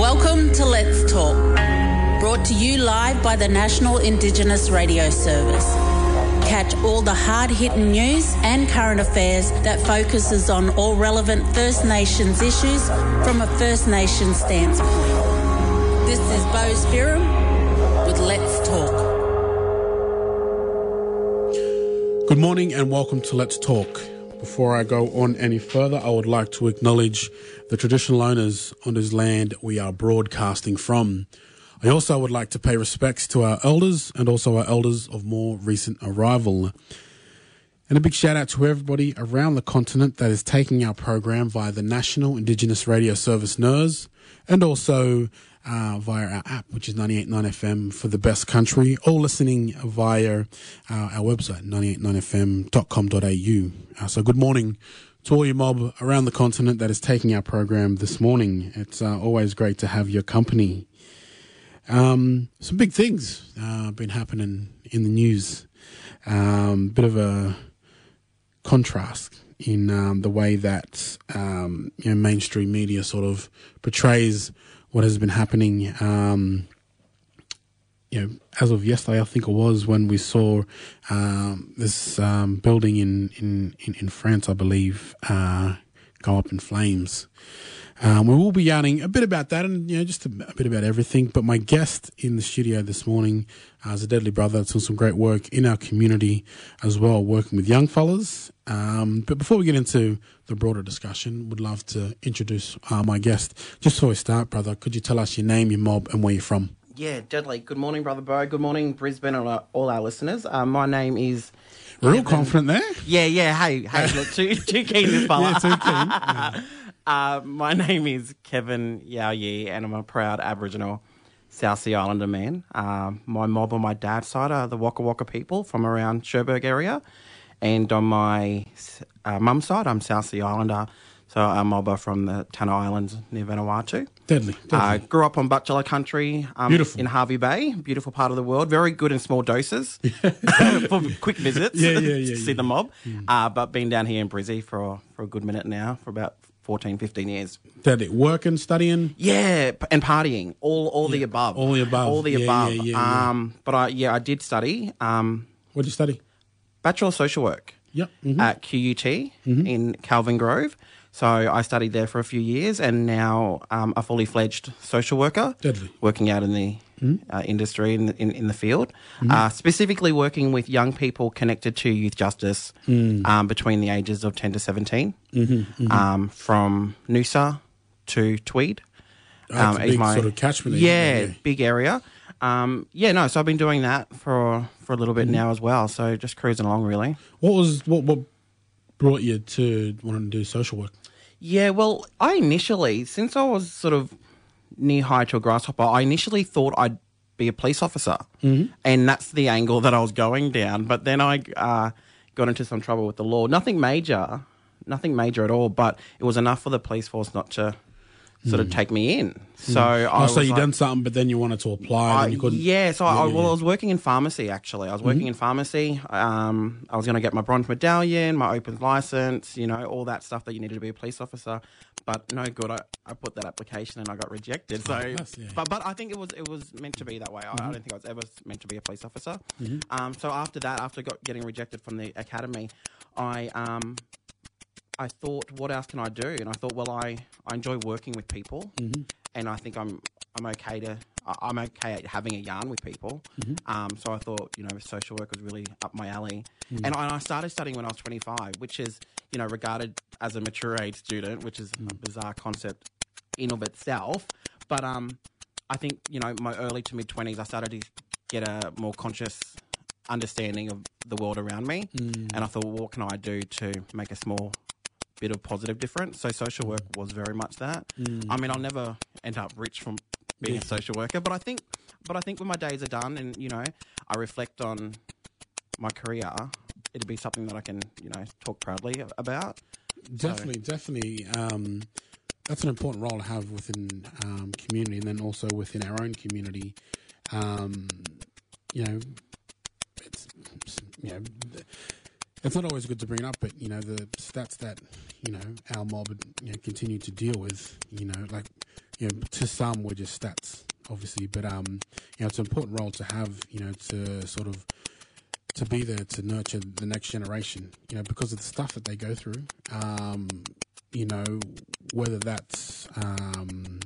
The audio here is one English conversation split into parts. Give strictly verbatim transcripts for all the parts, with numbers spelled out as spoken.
Welcome to Let's Talk, brought to you live by the National Indigenous Radio Service. Catch all the hard-hitting news and current affairs that focuses on all relevant First Nations issues from a First Nations standpoint. This is Bo Spirim with Let's Talk. Good morning and welcome to Let's Talk. Before I go on any further, I would like to acknowledge the traditional owners on whose land we are broadcasting from. I also would like to pay respects to our elders and also our elders of more recent arrival. And a big shout out to everybody around the continent that is taking our program via the National Indigenous Radio Service N I R S and also uh, via our app, which is ninety-eight point nine F M for the best country, all listening via uh, our website, ninety-eight point nine F M dot com dot A U. Uh, so good morning to all your mob around the continent that is taking our program this morning. It's uh, always great to have your company. Um, some big things uh, been happening in the news. Um, bit of a contrast in um, the way that um, you know, mainstream media sort of portrays what has been happening. Um, you know, as of yesterday, I think it was, when we saw um, this um, building in, in, in, in France, I believe, uh, go up in flames. Um, we will be yarning a bit about that and, you know, just a, a bit about everything. But my guest in the studio this morning uh, is a Deadly Brother that's done some great work in our community as well, working with young fellas. Um, but before we get into the broader discussion, would love to introduce uh, my guest. Just before we start, brother, could you tell us your name, your mob, and where you're from? Yeah, Deadly. Good morning, Brother Bo. Good morning, Brisbane, and all, all our listeners. Uh, my name is... Real Kevin. Confident there. Yeah, yeah. Hey, hey, look, too, too keen this fella. Yeah, too keen. Yeah. Uh, my name is Kevin Yao Yi, and I'm a proud Aboriginal South Sea Islander man. Uh, my mob on my dad's side are the Waka Waka people from around Cherbourg area. And on my uh, mum's side, I'm South Sea Islander, so a mobber from the Tanna Islands near Vanuatu. Deadly. deadly. Uh, grew up on Butchulla country um, Beautiful. in Harvey Bay, beautiful part of the world. Very good in small doses for quick visits Yeah, yeah, yeah, to yeah. see the mob. Mm. Uh, but been down here in Brizzy for, for a good minute now, for about fourteen, fifteen years. Deadly. Working, studying? Yeah, p- and partying. All all Yeah, the above. all the above. All the Yeah, above. yeah, yeah, yeah. Um, but I, yeah, I did study. Um, What did you study? Bachelor of Social Work. Yep. Mm-hmm. At Q U T Mm-hmm. in Calvin Grove. So I studied there for a few years and now um, a fully fledged social worker. Deadly. Working out in the mm-hmm. uh, industry, in the, in, in the field. Mm-hmm. Uh, specifically working with young people connected to youth justice mm. um, between the ages of ten to seventeen. Mm-hmm. Mm-hmm. Um, from Noosa to Tweed. That's um, a big my, sort of catchment. Yeah, yeah, big area. Um, yeah, no, so I've been doing that for for a little bit mm-hmm. now as well. So just cruising along, really. What was what what brought you to wanting to do social work? Yeah, well, I initially, since I was sort of knee high to a grasshopper, I initially thought I'd be a police officer, mm-hmm. and that's the angle that I was going down. But then I uh, got into some trouble with the law. Nothing major, nothing major at all, but it was enough for the police force not to sort of take me in. So Mm. I Oh, so was you like, done something, but then you wanted to apply, I, and you couldn't. yeah, so Yeah, I, yeah, well, yeah. I was working in pharmacy, actually. I was working in pharmacy. Um, I was going to get my bronze medallion, my open license, you know, all that stuff that you needed to be a police officer. But no good. I, I put that application and I got rejected. So, Oh, yes, yeah. but but I think it was it was meant to be that way. I, I don't think I was ever meant to be a police officer. Mm-hmm. Um, so after that, after got, getting rejected from the academy, I um, I thought, what else can I do? And I thought, well, I, I enjoy working with people, Mm-hmm. and I think I'm I'm okay to I'm okay at having a yarn with people. Mm-hmm. Um, so I thought, you know, social work was really up my alley, Mm-hmm. and, I, and I started studying when I was twenty-five, which is, you know, regarded as a mature age student, which is Mm. a bizarre concept in of itself. But um, I think, you know, my early to mid twenties, I started to get a more conscious understanding of the world around me, Mm. and I thought, well, what can I do to make a small bit of positive difference? So social work was very much that. Mm. I mean, I'll never end up rich from being Yeah. a social worker, but I think, but I think when my days are done and, you know, I reflect on my career, it'd be something that I can, you know, talk proudly about. Definitely, so. definitely. Um, that's an important role to have within um, community, and then also within our own community. Um, you know, it's you know, it's not always good to bring it up, but you know, the stats that you know our mob you know, continue to deal with. You know, like you know, to some were just stats, obviously, but um, you know, it's an important role to have, you know, to sort of to be there to nurture the next generation, you know, because of the stuff that they go through. Um, you know, whether that's um,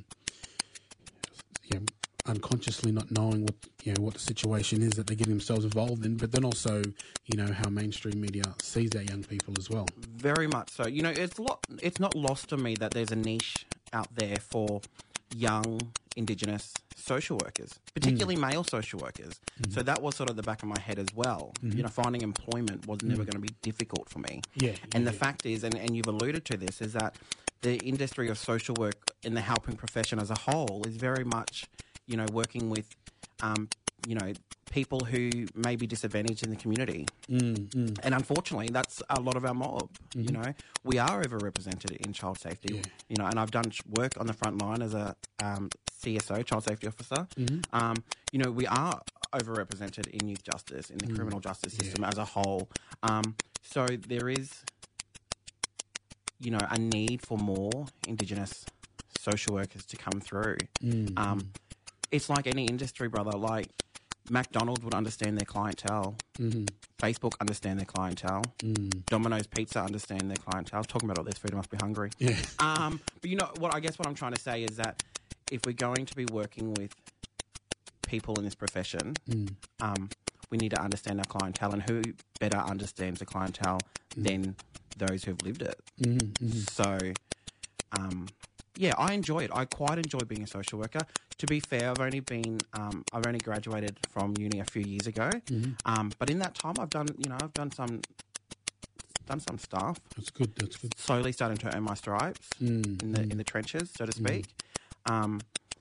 you know, unconsciously not knowing what you know what the situation is that they're getting themselves involved in, but then also, you know, how mainstream media sees their young people as well. Very much so. You know, it's lot. It's not lost on me that there's a niche out there for young Indigenous social workers, particularly mm. male social workers. Mm. So that was sort of the back of my head as well. Mm-hmm. You know, finding employment was never mm. going to be difficult for me. Yeah, yeah and the yeah. fact is, and, and you've alluded to this, is that the industry of social work in the helping profession as a whole is very much, you know, working with, um, you know, people who may be disadvantaged in the community. Mm, mm. And unfortunately, that's a lot of our mob. Mm-hmm. You know, we are overrepresented in child safety. Yeah. You know, and I've done work on the front line as a um, C S O, child safety officer. Mm-hmm. Um, you know, we are overrepresented in youth justice, in the mm. criminal justice system yeah. as a whole. Um, so there is, you know, a need for more Indigenous social workers to come through. Mm-hmm. Um, it's like any industry, brother. Like, McDonald's would understand their clientele. Mm-hmm. Facebook understand their clientele. Mm. Domino's Pizza understand their clientele. Talking about all this food, I must be hungry. Yeah. Um, but you know what? I guess what I'm trying to say is that if we're going to be working with people in this profession, mm. um, we need to understand our clientele, and who better understands the clientele mm. than those who've lived it. Mm-hmm, mm-hmm. So, um, yeah, I enjoy it. I quite enjoy being a social worker. To be fair, I've only been, um, I've only graduated from uni a few years ago. Mm-hmm. Um, but in that time, I've done, you know, I've done some, done some stuff. That's good. That's good. Slowly starting to earn my stripes mm, in the mm. in the trenches, so to speak. Mm. Um,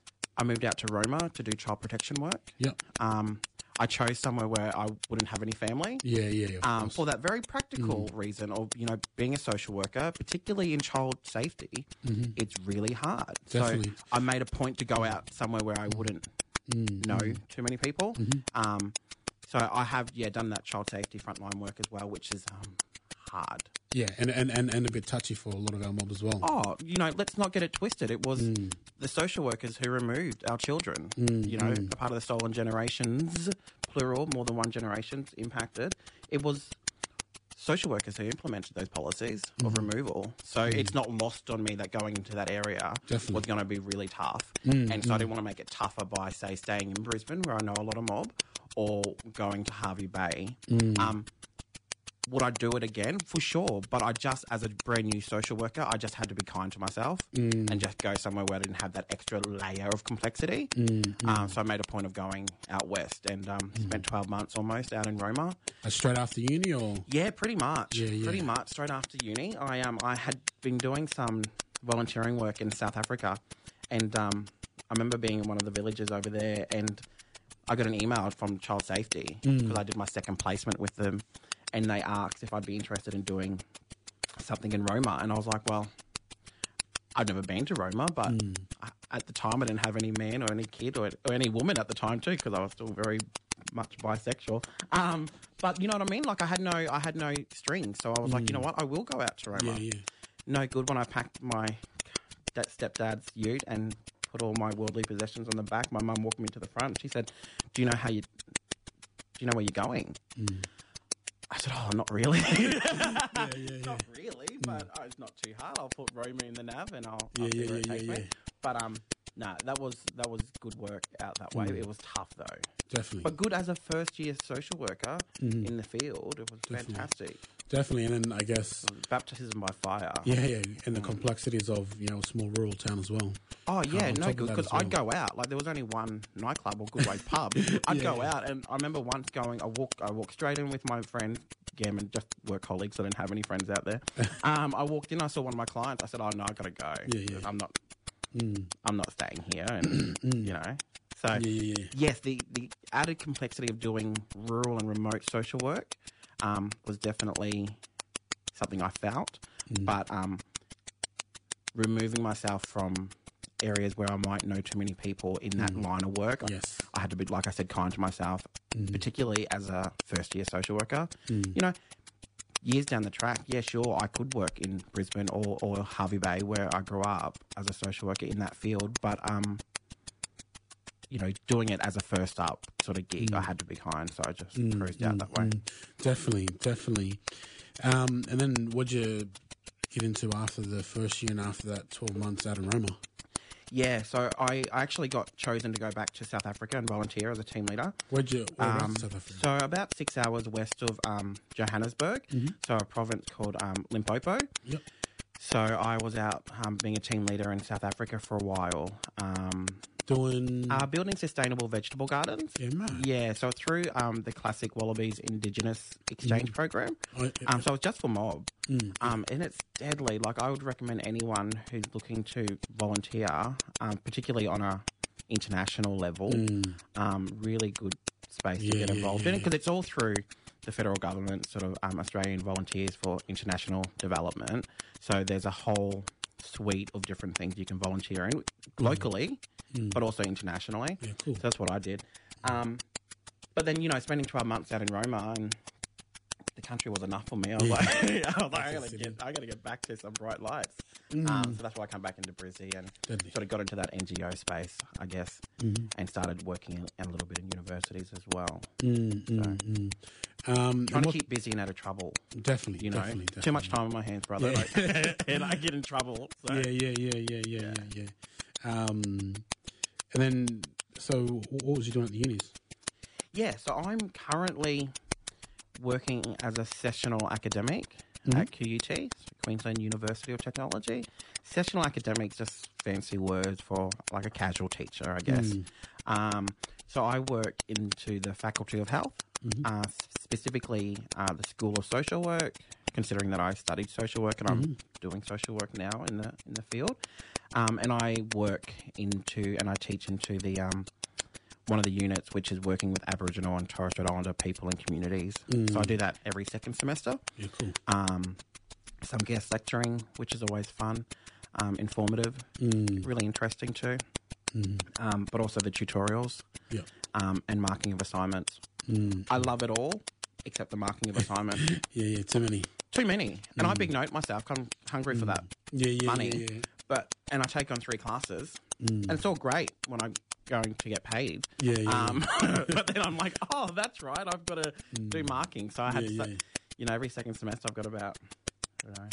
I moved out to Roma to do child protection work. Yep. Um, I chose somewhere where I wouldn't have any family. Yeah, yeah, yeah. Um, for that very practical mm. reason of, you know, being a social worker, particularly in child safety, mm-hmm. it's really hard. Definitely. So I made a point to go out somewhere where I wouldn't mm. know too many people. Mm-hmm. Um, so I have, yeah, done that child safety frontline work as well, which is um, hard. Yeah, and, and, and, and a bit touchy for a lot of our mob as well. Oh, you know, let's not get it twisted. It was mm. the social workers who removed our children. Mm, you know, mm. a part of the stolen generations, plural, more than one generation's impacted. It was social workers who implemented those policies mm. of removal. So mm. it's not lost on me that going into that area Definitely. was going to be really tough. Mm, and so mm. I didn't want to make it tougher by, say, staying in Brisbane, where I know a lot of mob, or going to Hervey Bay. Mm. Um, would I do it again? For sure. But I just, as a brand new social worker, I just had to be kind to myself mm. and just go somewhere where I didn't have that extra layer of complexity. Mm, mm. Um, so I made a point of going out west and um, mm. spent twelve months almost out in Roma. Uh, straight after uni or? Yeah, pretty much. Yeah, yeah. Pretty much straight after uni. I um I had been doing some volunteering work in South Africa, and um, I remember being in one of the villages over there, and I got an email from Child Safety because mm. I did my second placement with them. And they asked if I'd be interested in doing something in Roma. And I was like, well, I've never been to Roma, but mm. I, at the time I didn't have any man or any kid or, or any woman at the time too, because I was still very much bisexual. Um, but you know what I mean? Like I had no, I had no strings. So I was mm. like, you know what? I will go out to Roma. Yeah, yeah. No good when I packed my stepdad's ute and put all my worldly possessions on the back. My mum walked me to the front. She said, do you know how you, do you know where you're going? Mm. I said, oh, not really. yeah, yeah, yeah. Not really, but mm. oh, it's not too hard. I'll put Roma in the nav and I'll, yeah, I'll see yeah, where it yeah, takes yeah, me. yeah. But um, no, nah, that was that was good work out that way. Mm. It was tough though. Definitely. But good as a first year social worker mm. in the field. It was Definitely. fantastic. Definitely, and then I guess baptism by fire. Yeah, yeah, and the mm. complexities of, you know, a small rural town as well. Oh yeah, um, no good, because well. I'd go out. Like there was only one nightclub or Goodway pub. I'd yeah, go yeah. out, and I remember once going. I walk. I walked straight in with my friend Gammon, just work colleagues. I didn't have any friends out there. um, I walked in. I saw one of my clients. I said, "Oh no, I gotta go. Yeah, yeah. I'm not. Mm. I'm not staying here." And you know, so yeah, yeah, yeah. yes, the the added complexity of doing rural and remote social work um, was definitely something I felt, mm. but um, removing myself from areas where I might know too many people in that mm. line of work. Yes. I, I had to be, like I said, kind to myself, mm. particularly as a first year social worker. Mm. You know, years down the track, yeah, sure, I could work in Brisbane or, or Hervey Bay, where I grew up, as a social worker in that field. But, um, you know, doing it as a first up sort of gig, mm. I had to be kind, so I just mm, cruised out mm, that way. Mm. Definitely, definitely. Um, and then what'd you get into after the first year and after that twelve months out in Roma? Yeah, so I, I actually got chosen to go back to South Africa and volunteer as a team leader. Where'd you, where um, was South Africa? So about six hours west of um, Johannesburg, mm-hmm. so a province called um, Limpopo. Yep. So I was out um, being a team leader in South Africa for a while. Um, Doing... Uh, building sustainable vegetable gardens. Yeah, man. Yeah, so through um, the classic Wallabies Indigenous Exchange mm. program. Oh, yeah. um, so it's just for mob. Mm. Um, and it's deadly. Like, I would recommend anyone who's looking to volunteer, um, particularly on a international level, mm. um, really good space yeah, to get involved yeah, yeah, in it, because it's all through the federal government, sort of um, Australian Volunteers for International Development. So there's a whole suite of different things you can volunteer in locally, mm. but also internationally. Yeah, cool. So that's what I did. Um, but then, you know, spending twelve months out in Roma, and the country was enough for me. I was yeah. like, I was like, I gotta get, I gotta get back to some bright lights. Mm. Um, so that's why I come back into Brizzy and Deadly. sort of got into that N G O space, I guess, mm-hmm. and started working in, a little bit in universities as well. Mm, so, mm, mm. Um, trying to keep busy and out of trouble. Definitely, you know, definitely, definitely. Too much time on my hands, brother, yeah. like, and I get in trouble. So. Yeah, yeah, yeah, yeah, yeah, yeah, yeah. Um, and then, so what was you doing at the unis? Yeah, so I'm currently working as a sessional academic mm-hmm. at Q U T, so Queensland University of Technology. Sessional academic, just fancy words for like a casual teacher, I guess. Mm. Um, so I work into the Faculty of Health, mm-hmm. uh, specifically uh, the School of Social Work, considering that I studied social work and mm-hmm. I'm doing social work now in the in the field. Um, and I work into and I teach into the um, one of the units, which is working with Aboriginal and Torres Strait Islander people and communities. Mm. So I do that every second semester. Yeah, cool. Um, some guest lecturing, which is always fun, um, informative, mm. really interesting too. Mm. Um, but also the tutorials yeah. um, and marking of assignments. Mm. I love it all, except the marking of assignment. yeah, yeah, too many. Too many. And mm. I big note myself, I'm hungry mm. for that yeah, yeah, money. Yeah, yeah. But, and I take on three classes, mm. and it's all great when I'm going to get paid. Yeah, yeah. Um, but then I'm like, oh, that's right, I've got to mm. do marking. So I had yeah, to, yeah. you know, every second semester I've got about, I don't know,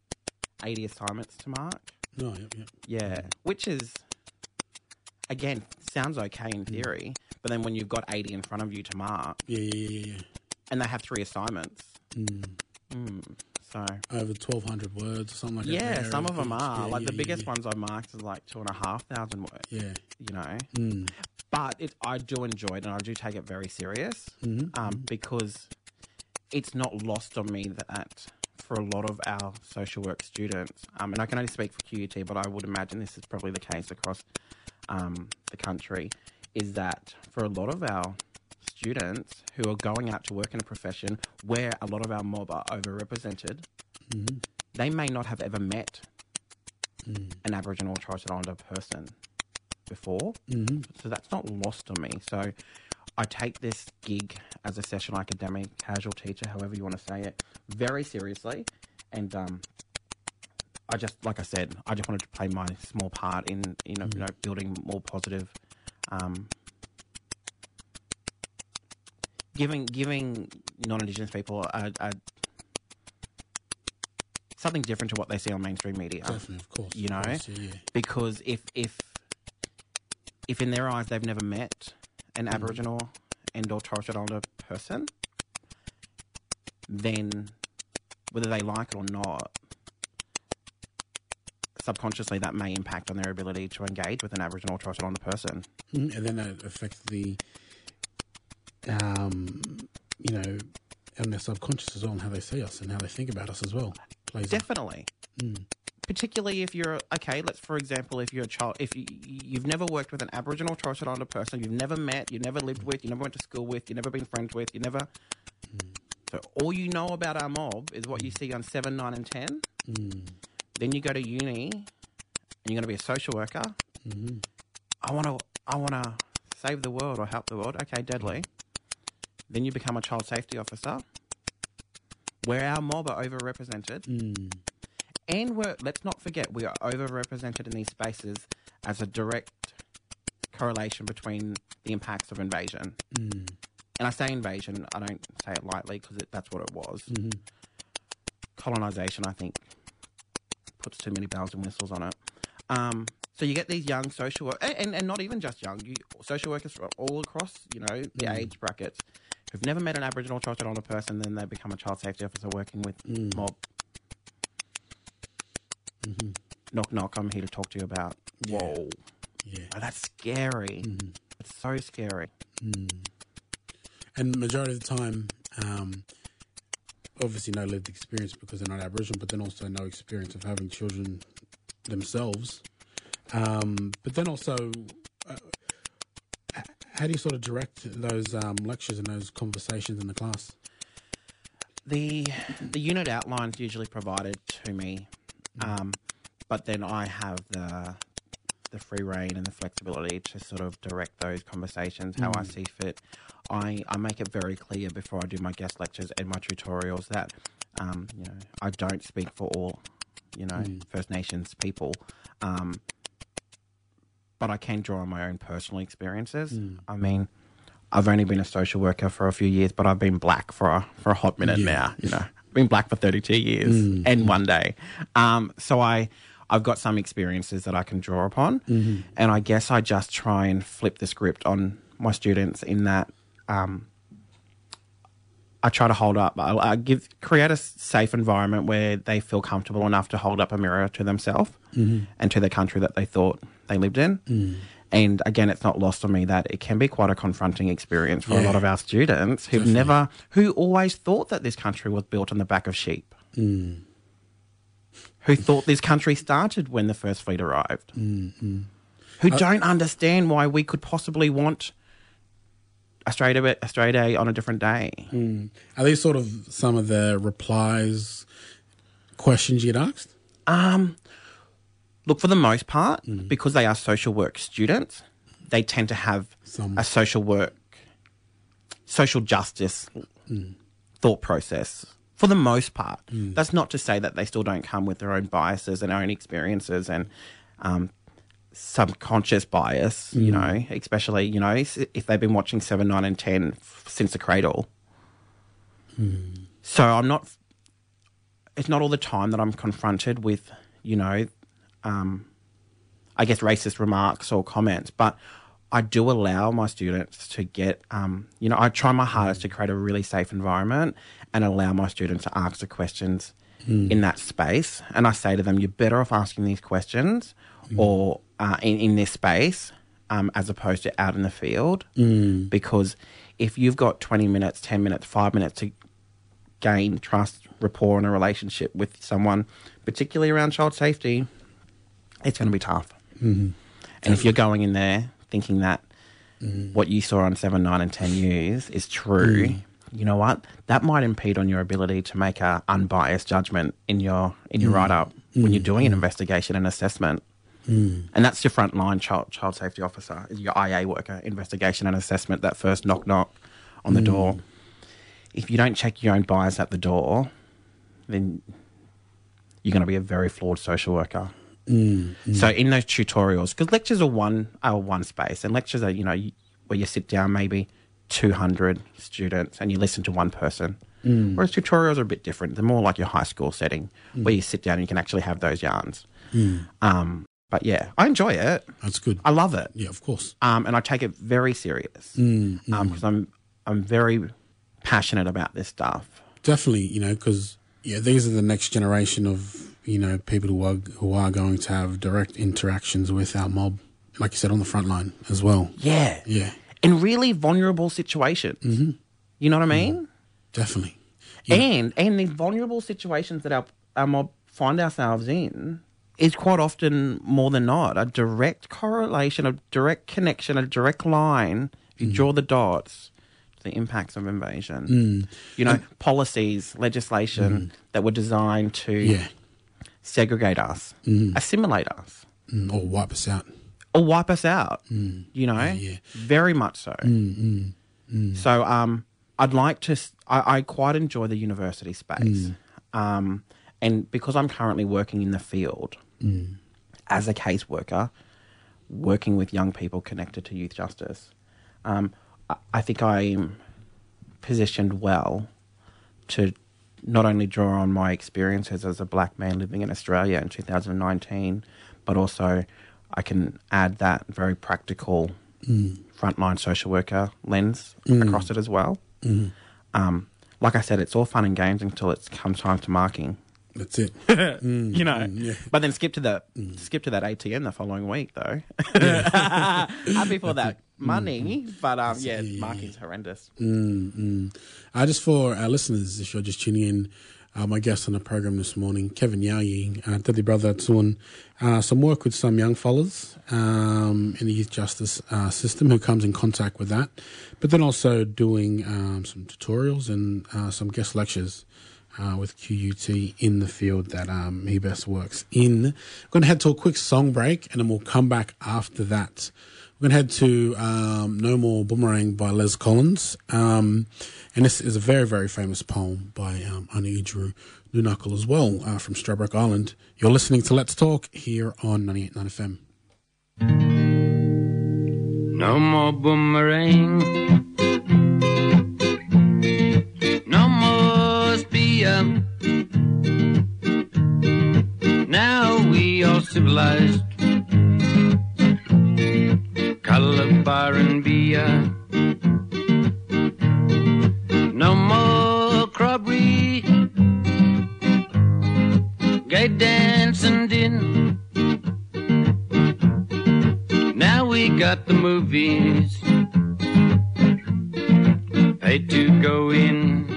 eighty assignments to mark. No, yep, yep. Yeah, which is, again, sounds okay in theory, mm. but then when you've got eighty in front of you to mark, yeah, yeah, yeah, yeah. and they have three assignments, mm. Mm, so over twelve hundred words or something like yeah, that. Yeah, some of them are. Yeah, like yeah, the yeah, biggest yeah. ones I marked is like two and a half thousand words. Yeah, you know. Mm. But it, I do enjoy it, and I do take it very serious, mm-hmm. um, because it's not lost on me that for a lot of our social work students, um, and I can only speak for Q U T, but I would imagine this is probably the case across um, the country, is that for a lot of our students who are going out to work in a profession where a lot of our mob are overrepresented, mm-hmm. they may not have ever met mm. an Aboriginal or Torres Strait Islander person before. Mm-hmm. So that's not lost on me. So I take this gig as a sessional academic, casual teacher, however you want to say it, very seriously. And um, I just, like I said, I just wanted to play my small part in, you know, mm. you know building more positive, um, giving giving non-Indigenous people a, a something different to what they see on mainstream media. Definitely, of course. You know, course, yeah, yeah. Because if if if in their eyes they've never met an mm. Aboriginal and or Torres Strait Islander person, then whether they like it or not, subconsciously that may impact on their ability to engage with an Aboriginal or Torres Strait Islander person. Mm, and then that affects the, um, you know, and their subconscious as well, and how they see us and how they think about us as well. Plays Definitely. Mm. Particularly if you're, okay, let's, for example, if you're a child, if you, you've never worked with an Aboriginal or Torres Strait Islander person, you've never met, you've never lived with, you never went to school with, you've never been friends with, you never... Mm. So all you know about our mob is what you see on seven, nine and ten. Mm. Then you go to uni and you're going to be a social worker. Mm-hmm. I want to I want to save the world or help the world. Okay, deadly. Then you become a child safety officer. where our mob are overrepresented. Mm. And we're, let's not forget, we are overrepresented in these spaces as a direct correlation between the impacts of invasion. Mm. And I say invasion, I don't say it lightly because that's what it was. Mm-hmm. Colonisation, I think, puts too many bells and whistles on it. Um, so you get these young social workers, and, and not even just young, you, social workers from all across, you know, the Mm. age brackets, who've never met an Aboriginal or Torres Strait Islander person, then they become a child safety officer working with Mm. mob. Mm-hmm. Knock, knock, I'm here to talk to you about. Yeah. Whoa. Yeah. Oh, that's scary. Mm. It's so scary. Mm. And majority of the time, um, obviously no lived experience because they're not Aboriginal, but then also no experience of having children themselves. Um, but then also, uh, how do you sort of direct those um, lectures and those conversations in the class? The the unit outlines usually provided to me, um, but then I have the the free reign and the flexibility to sort of direct those conversations how Mm. I see fit. I, I make it very clear before I do my guest lectures and my tutorials that um, you know I don't speak for all you know Mm. First Nations people, um, but I can draw on my own personal experiences. Mm. I mean, I've only been a social worker for a few years, but I've been black for a, for a hot minute Yeah. now. You know, I've been black for thirty-two years Mm. and one day. Um, so I, I've got some experiences that I can draw upon, Mm-hmm. and I guess I just try and flip the script on my students in that um, I try to hold up. I, I give create a safe environment where they feel comfortable enough to hold up a mirror to themselves Mm-hmm. and to the country that they thought they lived in. Mm. And again, it's not lost on me that it can be quite a confronting experience for a Yeah. lot of our students who've Definitely. never, who always thought that this country was built on the back of sheep, Mm. who thought this country started when the first fleet arrived, Mm-hmm. who don't understand why we could possibly want Australia, Australia Day on a different day. Mm. Are these sort of some of the replies, questions you get asked? Um, look, for the most part, because they are social work students, they tend to have Some. a social work, social justice thought process. For the most part, that's not to say that they still don't come with their own biases and own experiences and um, subconscious bias. You know, especially you know if they've been watching Seven, Nine, and Ten f- since the cradle. So I'm not. It's not all the time that I'm confronted with, you know, um, I guess racist remarks or comments, but I do allow my students to get, um, you know, I try my hardest to create a really safe environment and allow my students to ask the questions in that space. And I say to them, you're better off asking these questions or uh, in, in this space um, as opposed to out in the field. Mm. Because if you've got twenty minutes, ten minutes, five minutes to gain trust, rapport, and a relationship with someone, particularly around child safety, it's going to be tough. Mm-hmm. And if you're going in there thinking that what you saw on seven, nine, and ten News is true, you know what? That might impede on your ability to make a unbiased judgment in your in your write-up when you're doing an investigation and assessment. And that's your frontline child child safety officer, your I A worker, investigation and assessment, that first knock knock on the door. If you don't check your own bias at the door, then you're going to be a very flawed social worker. Mm. So in those tutorials, because lectures are one are one space, and lectures are, you know, you- where you sit down maybe two hundred students and you listen to one person. Mm. Whereas tutorials are a bit different. They're more like your high school setting where you sit down and you can actually have those yarns. Mm. Um, but yeah, I enjoy it. That's good. I love it. Yeah, of course. Um, and I take it very serious Mm. Mm. um, because I'm I'm very passionate about this stuff. Definitely, you know, because yeah, these are the next generation of, you know, people who are who are going to have direct interactions with our mob, like you said, on the front line as well. Yeah. Yeah, In really vulnerable situations. Mm-hmm. You know what I mean? definitely. Yeah. And and the vulnerable situations that our, our mob find ourselves in is quite often, more than not, a direct correlation, a direct connection, a direct line. If you draw the dots, to the impacts of invasion. Mm. You know, policies, legislation that were designed to Yeah, segregate us, assimilate us, mm. or wipe us out. or wipe us out. You know, yeah. very much so. Mm. Mm. So, um, I'd like to. I, I quite enjoy the university space, Mm. um, and because I'm currently working in the field Mm. as a caseworker, working with young people connected to youth justice, um, I, I think I'm positioned well to not only draw on my experiences as a black man living in Australia in two thousand nineteen, but also I can add that very practical Mm. frontline social worker lens Mm. across it as well. Mm. Um, like I said, it's all fun and games until it comes time to marking. That's it. Mm, You know, mm, yeah. but then skip to the skip to that A T M the following week though. Happy for that money, but um, yeah, yeah, marking's horrendous. Mm, mm. Uh, just for our listeners, if you're just tuning in, uh, my guest on the program this morning, Kevin Yaoyi, uh, Daddy brother, doing uh, some work with some young fellas um, in the youth justice uh, system who comes in contact with that, but then also doing um, some tutorials and uh, some guest lectures uh, with Q U T in the field that um, he best works in. We're going to head to a quick song break, and then we'll come back after that. We're going to head to um, No More Boomerang by Les Collins. Um, and this is a very, very famous poem by um, Anu-Idru Nunakal as well uh, from Stradbroke Island. You're listening to Let's Talk here on ninety-eight point nine F M. No more boomerang. No more spear. Now we are civilized. Calabar and beer. No more crabbery. Gay dancing din. Now we got the movies. Pay to go in.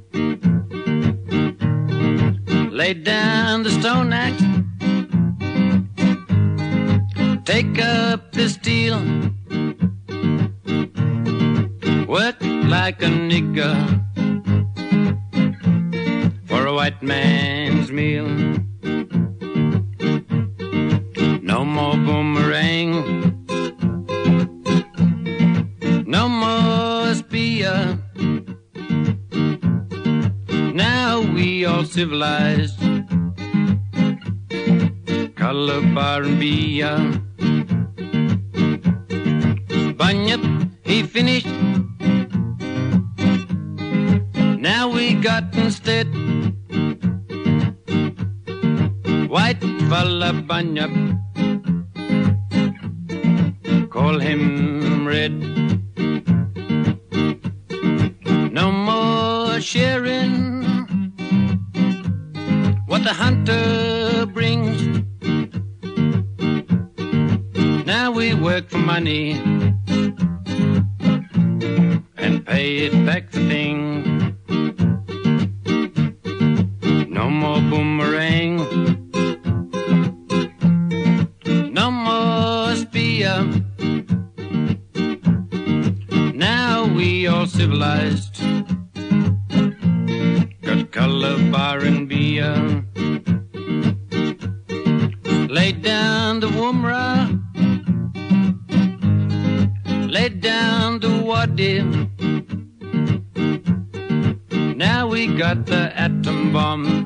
Lay down the stone axe. Take up the steel. Work like a nigger for a white man's meal. No more boomerang. No more spear. Now we all civilized. Calabar and beer. Bunyip, he finished. Now we got instead white fella Bunyip. Call him red. No more sharing what the hunter brings. Now we work for money and pay it back for things. No more boomerang. No more spear. Now we all civilized. Got Calabar and beer. Lay down the Woomera. Lay down the Wadi. Now we got the atom bomb.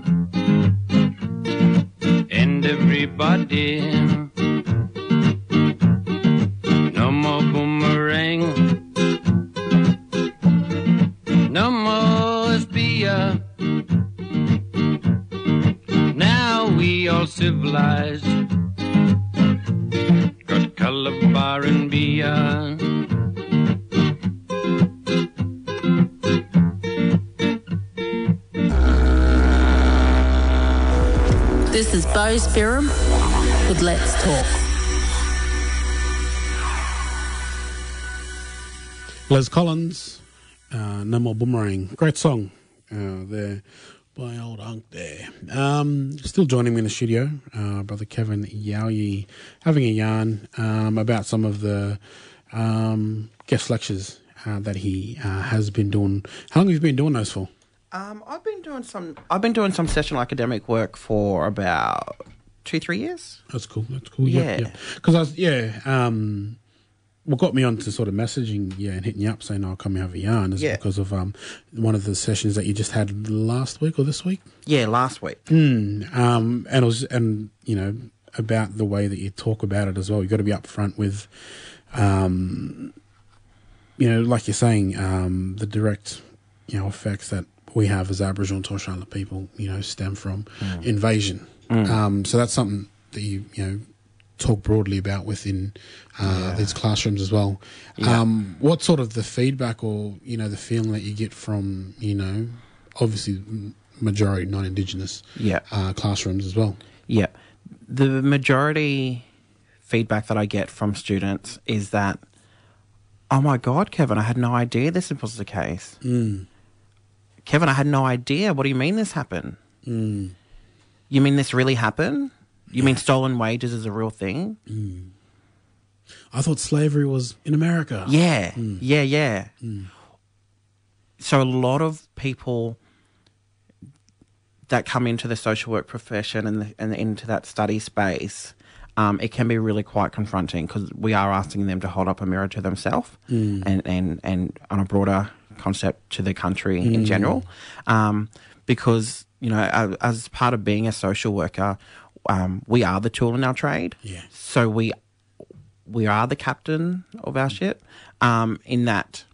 End everybody. No more boomerang. No more spear. Now we all civilized. Got Calabar and beer. This is Bo Spirum with Let's Talk. Les Collins, uh, No More Boomerang. Great song uh, there by old Unk there. Um, still joining me in the studio, uh, brother Kevin Yaoyi, having a yarn um, about some of the um, guest lectures uh, that he uh, has been doing. How long have you been doing those for? Um, I've been doing some. I've been doing some sessional academic work for about two, three years. That's cool. That's cool. Yeah. Yeah. Because I was, yeah, um, what got me onto sort of messaging, yeah, and hitting you up saying, "I'll come and have a yarn," is Yeah. because of um, one of the sessions that you just had last week or this week. Yeah, last week. Mm, um, and it was, and you know, about the way that you talk about it as well. You've got to be upfront with, um, you know, like you're saying, um, the direct, you know, effects that we have as Aboriginal and Torres Strait Islander people, you know, stem from mm. invasion. Mm. Um, so that's something that you, you know, talk broadly about within uh, yeah. these classrooms as well. Yeah. Um, what sort of the feedback or, you know, the feeling that you get from, you know, obviously majority non-Indigenous yeah. uh, classrooms as well? Yeah. The majority feedback that I get from students is that, oh my God, Kevin, I had no idea this was the case. Mm. Kevin, I had no idea. What do you mean this happened? Mm. You mean this really happened? You yeah. mean stolen wages is a real thing? Mm. I thought slavery was in America. Yeah, mm. yeah, yeah. Mm. So a lot of people that come into the social work profession and, the, and into that study space, um, it can be really quite confronting because we are asking them to hold up a mirror to themselves mm. and, and, and on a broader concept to the country mm. in general. Um, because, you know, as, as part of being a social worker, um, we are the tool in our trade. Yeah. So we we are the captain of our ship um, in that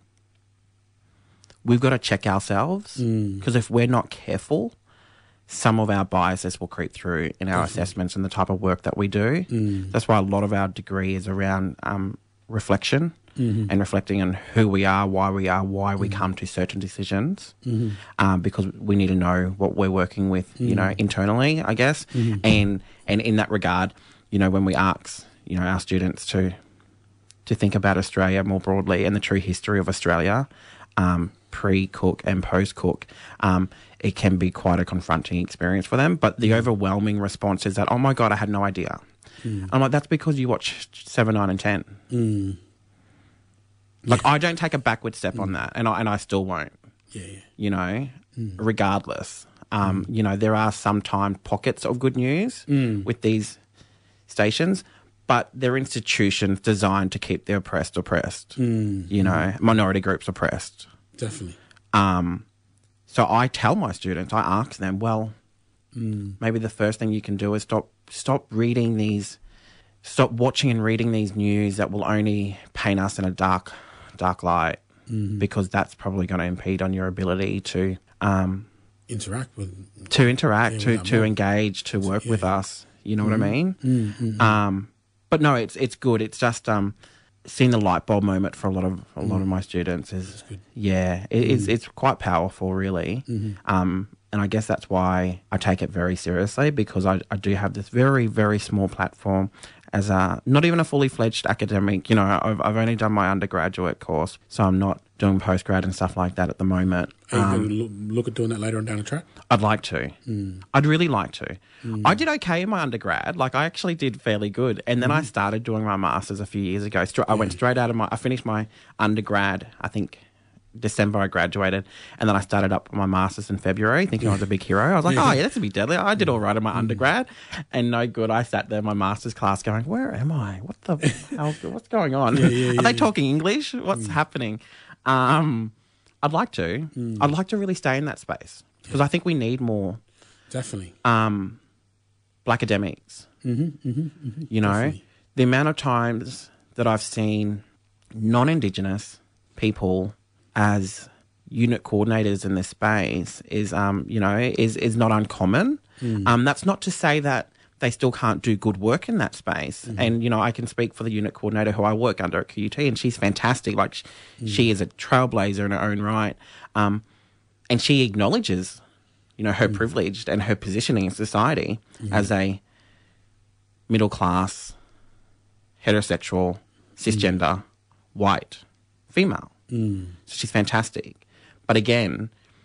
we've got to check ourselves because mm. if we're not careful, some of our biases will creep through in our Definitely. assessments and the type of work that we do. Mm. That's why a lot of our degree is around um, reflection mm-hmm. and reflecting on who we are, why we are, why we mm. come to certain decisions, mm-hmm. um, because we need to know what we're working with, mm. you know, internally, I guess. Mm-hmm. And and in that regard, you know, when we ask, you know, our students to to think about Australia more broadly and the true history of Australia, um, pre-Cook and post-Cook, um, it can be quite a confronting experience for them. But the overwhelming response is that, oh my God, I had no idea. Mm. I'm like, that's because you watched seven, nine and ten. Mm. Like, yeah. I don't take a backward step mm. on that, and I, and I still won't. Yeah, yeah. You know, mm. regardless. Um, mm. You know, there are sometimes pockets of good news mm. with these stations, but they're institutions designed to keep the oppressed oppressed. Mm. You know, minority groups oppressed. Definitely. Um, so I tell my students, I ask them, well, mm. maybe the first thing you can do is stop stop reading these, stop watching and reading these news that will only paint us in a dark, dark light, mm. because that's probably going to impede on your ability to um, interact with, to interact, yeah, to with to more. engage, to work yeah. with us. You know mm. what I mean? Mm, mm, mm. Um, but no, it's it's good. It's just um, seeing the light bulb moment for a lot of a lot Mm. of my students is That's good. yeah, it, Mm. it's it's quite powerful, really. Mhm. Um, and I guess that's why I take it very seriously, because I, I do have this very very small platform as a not even a fully fledged academic. You know, I've I've only done my undergraduate course, so I'm not doing postgrad and stuff like that at the moment. Are you Um, going to look, look at doing that later on down the track? I'd like to. Mm. I'd really like to. Mm. I did okay in my undergrad. Like, I actually did fairly good. And then Mm. I started doing my master's a few years ago. Stra- I went straight out of my... I finished my undergrad, I think, December I graduated. And then I started up my master's in February, thinking I was a big hero. I was like, Yeah. oh, yeah, that's a bit deadly. I did all right in my undergrad. And no good. I sat there in my master's class going, where am I? What the hell? What's going on? Yeah, yeah, Are yeah, they yeah. talking English? What's happening? Um, I'd like to. Mm. I'd like to really stay in that space, because I think we need more Definitely. um, black academics. Mm-hmm, mm-hmm, mm-hmm. You know, Definitely. the amount of times that I've seen non-Indigenous people as unit coordinators in this space is, um, you know, is is not uncommon. Mm. Um, that's not to say that they still can't do good work in that space. Mm-hmm. And, you know, I can speak for the unit coordinator who I work under at Q U T, and she's fantastic. Like, sh- Mm. she is a trailblazer in her own right. Um, and she acknowledges, you know, her Mm. privilege and her positioning in society Mm. as a middle-class, heterosexual, cisgender, white female. Mm. So she's fantastic. But again,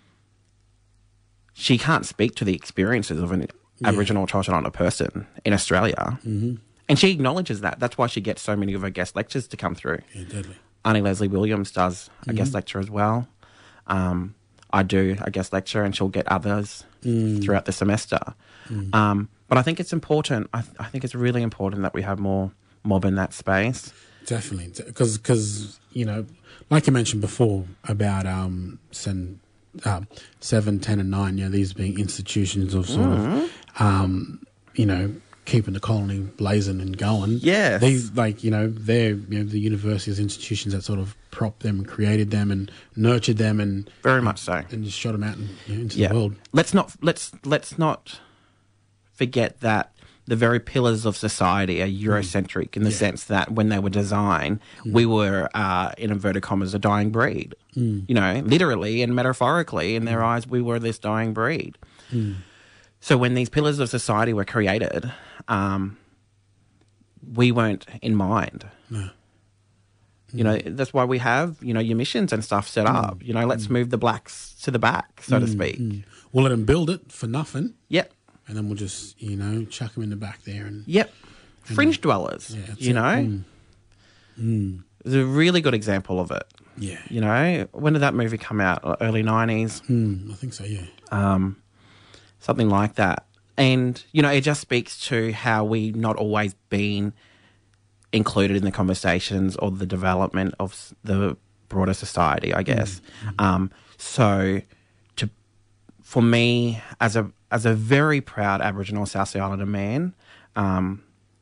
she can't speak to the experiences of an Yeah. Aboriginal or Torres Strait Islander person in Australia. Mm-hmm. And she acknowledges that. That's why she gets so many of her guest lectures to come through. Yeah, deadly. Auntie Leslie Williams does a Mm-hmm. guest lecture as well. Um, I do a guest lecture, and she'll get others Mm. throughout the semester. Mm. Um, but I think it's important. I, th- I think it's really important that we have more mob in that space. Definitely, because because you know, like you mentioned before about um, sen, uh, seven, ten, and nine. You know, these being institutions of sort mm. of um, you know, keeping the colony blazing and going. Yes. These, like, you know, they're, you know, the universities, institutions that sort of propped them and created them and nurtured them and very much so, and just shot them out in, you know, into yeah. the world. Let's not let's let's not forget that the very pillars of society are Eurocentric mm. in the yeah. sense that when they were designed, mm. we were, uh, in inverted commas, a dying breed. Mm. You know, literally and metaphorically, in their mm. eyes, we were this dying breed. Mm. So when these pillars of society were created, um, we weren't in mind. No. Mm. You know, that's why we have, you know, your missions and stuff set mm. up. You know, let's mm. move the blacks to the back, so mm. to speak. Mm. We'll let them build it for nothing. Yep. And then we'll just, you know, chuck them in the back there. And Yep. And fringe dwellers, yeah, you it. know. Mm. Mm. It's a really good example of it. Yeah. You know, when did that movie come out? Early nineties? Mm, I think so, yeah. Um, something like that. And, you know, it just speaks to how we not always been included in the conversations or the development of the broader society, I guess. Mm. Um, so to for me, as a as a very proud Aboriginal South Sea Islander man, um,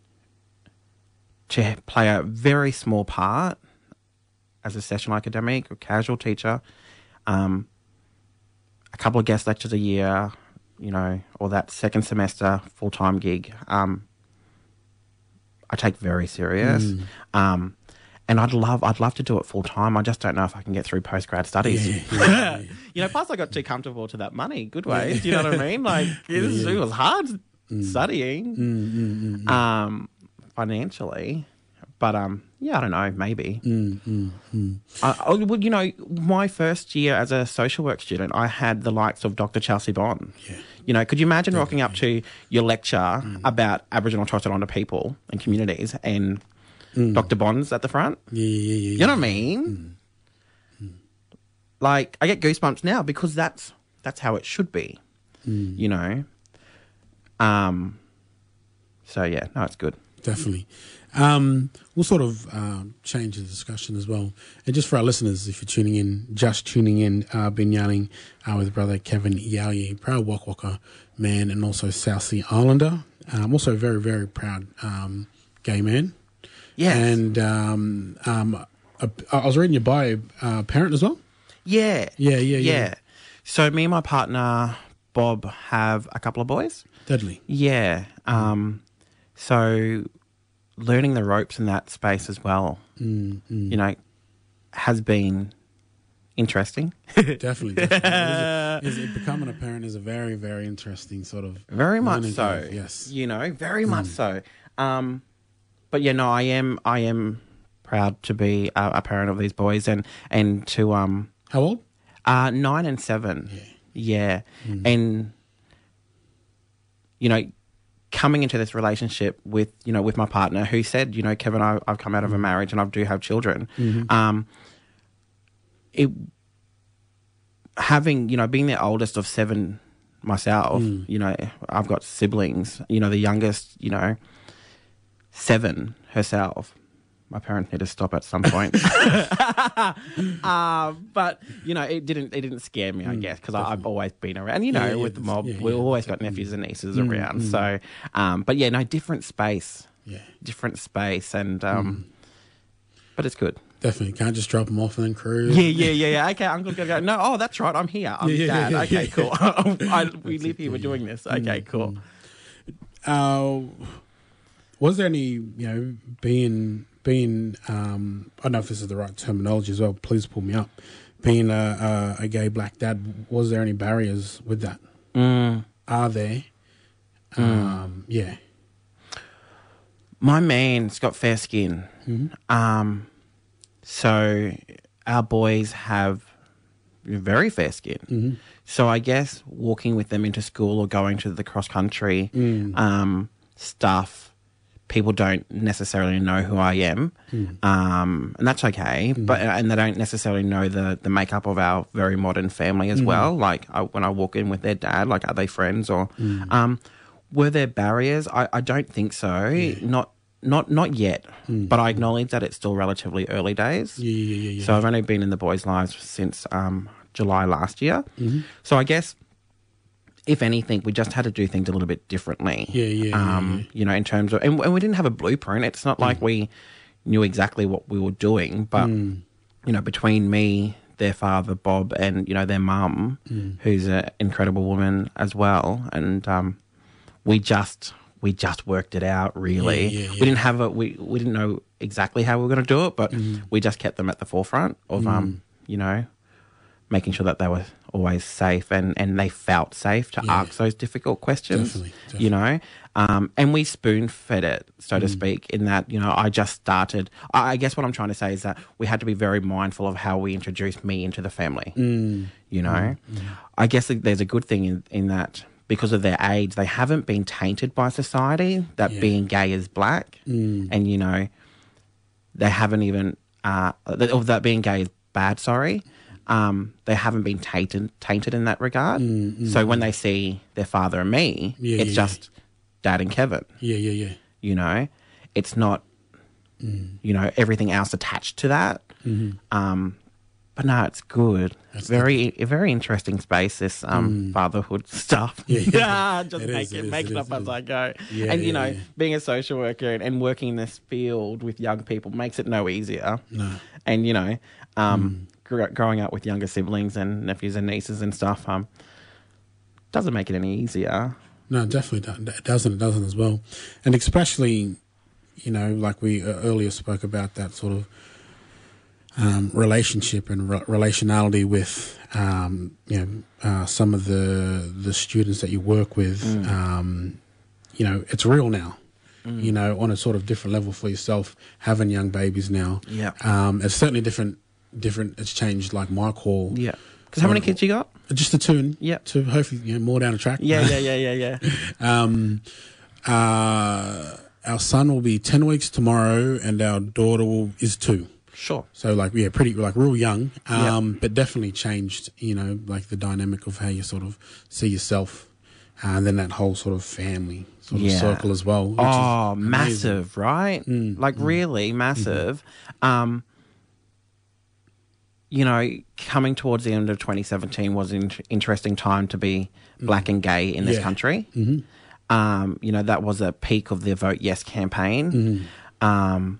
to play a very small part as a session academic or casual teacher, um, a couple of guest lectures a year, you know, or that second semester full-time gig, um, I take very serious. Mm. Um, and I'd love I'd love to do it full-time. I just don't know if I can get through postgrad studies. Yeah, yeah, yeah. You know, plus I got too comfortable to that money, good ways. Do you know what I mean? Like, it was, yeah, yeah. it was hard mm. studying mm, mm, mm, um, financially. But, um, yeah, I don't know, maybe. Mm, mm, mm. I, I, well, you know, my first year as a social work student, I had the likes of Doctor Chelsea Bond. Yeah. You know, could you imagine Definitely. rocking up to your lecture mm. about Aboriginal and Torres Strait Islander people and communities and mm. Doctor Bond's at the front? Yeah, yeah, yeah. You know what I mean? Mm. Mm. Like, I get goosebumps now because that's that's how it should be, mm. you know? Um. So, yeah, no, it's good. Definitely. Um, we'll sort of um, change the discussion as well. And just for our listeners, if you're tuning in, just tuning in, uh, been yelling uh, with brother Kevin Yali, proud Waka Waka man and also South Sea Islander. Um, also a very, very proud um, gay man. Yes. And um, um, a, I was reading your bio, uh, parent as well? Yeah. Yeah, yeah, yeah. Yeah. So me and my partner, Bob, have a couple of boys. Deadly. Yeah. Um, so... learning the ropes in that space as well, mm, mm. you know, has been interesting. Definitely. definitely. Is it, is it becoming a parent is a very, very interesting sort of... Very much so. Curve, yes. You know, very mm. much so. Um, but, yeah, no, I am I am proud to be a, a parent of these boys and, and to... Um, How old? Uh, nine and seven. Yeah. Yeah. Mm. And, you know... coming into this relationship with, you know, with my partner who said, you know, Kevin, I, I've come out of a marriage and I do have children. Mm-hmm. Um, it, having, you know, being the oldest of seven myself, mm. you know, I've got siblings, you know, the youngest, you know, seven herself. My parents need to stop at some point. uh, but, you know, it didn't it didn't scare me, I guess, because I've always been around. You know, yeah, yeah, with the mob, yeah, we've yeah, always got nephews and nieces mm, around. Mm. So, um, but, yeah, no, different space. Yeah. Different space. and um, mm. But it's good. Definitely. Can't just drop them off and then cruise. Yeah, yeah, yeah, yeah. Okay, Uncle's going to go, no, oh, that's right, I'm here. I'm yeah, dad. Yeah, yeah, okay, yeah, cool. yeah. I, we live here, we're doing this. Okay, mm, cool. Mm. Uh, was there any, you know, being... being, um, I don't know if this is the right terminology as well, please pull me up, being a, a, a gay black dad, was there any barriers with that? Mm. Are there? Mm. Um, yeah. My man's got fair skin. Mm-hmm. Um, so our boys have very fair skin. Mm-hmm. So I guess walking with them into school or going to the cross-country mm. um, stuff, people don't necessarily know who I am, mm. um, and that's okay. Mm. But and they don't necessarily know the the makeup of our very modern family as mm. well. Like I, when I walk in with their dad, like are they friends or mm. um, were there barriers? I, I don't think so. Yeah. Not not not yet, mm. but I acknowledge that it's still relatively early days. Yeah, yeah, yeah, yeah. So I've only been in the boys' lives since um, July last year. Mm-hmm. So I guess, if anything, we just had to do things a little bit differently. Yeah, yeah, um, yeah, yeah. You know, in terms of, and, and we didn't have a blueprint. It's not like mm. we knew exactly what we were doing, but mm. you know, between me, their father Bob, and you know their mum, mm. who's an incredible woman as well, and um, we just we just worked it out. Really, yeah, yeah, yeah. we didn't have a we we didn't know exactly how we were going to do it, but mm. we just kept them at the forefront of mm. um, you know, making sure that they were always safe and, and they felt safe to yeah. ask those difficult questions, definitely, definitely. you know. Um, and we spoon-fed it, so mm. to speak, in that, you know, I just started... I, I guess what I'm trying to say is that we had to be very mindful of how we introduced me into the family, mm. you know. Mm. Mm. I guess there's a good thing in, in that because of their age, they haven't been tainted by society that yeah. being gay is black. Mm. And, you know, they haven't even... Uh, or that being gay is bad, sorry. Um, they haven't been tainted tainted in that regard. Mm, mm, so when they see their father and me, yeah, it's yeah, just yeah. Dad and Kevin. Yeah, yeah, yeah. You know, it's not, mm. you know, everything else attached to that. Mm-hmm. Um, but no, it's good. That's very, a very interesting space, this um, mm. fatherhood stuff. Yeah, yeah. Just it make is, it, it make is, it it up is, as I go. Yeah, and, you yeah, know, yeah. being a social worker and, and working in this field with young people makes it no easier. No. And, you know, um, mm. gr- growing up with younger siblings and nephews and nieces and stuff um, doesn't make it any easier. No, definitely do- it doesn't. It doesn't as well. And especially, you know, like we uh, earlier spoke about that sort of um, relationship and re- relationality with, um, you know, uh, some of the the students that you work with. Mm. Um, you know, it's real now. Mm. You know, on a sort of different level for yourself, having young babies now. Yeah. Um, it's certainly different. Different. It's changed like my call. Yeah. Because how many kids you got? Just the two. Yeah. To hopefully, you know, more down the track. Yeah, yeah, yeah, yeah, yeah. um, uh, our son will be ten weeks tomorrow, and our daughter will is two. Sure. So like, yeah, pretty like real young. Um, yep. But definitely changed. You know, like the dynamic of how you sort of see yourself, uh, and then that whole sort of family sort of yeah. circle as well. Which oh, is massive, right? Mm, like mm, really massive. Mm-hmm. Um. You know, coming towards the end of twenty seventeen was an interesting time to be black and gay in this yeah. country. Mm-hmm. Um, you know, that was a peak of the Vote Yes campaign. Mm-hmm. Um,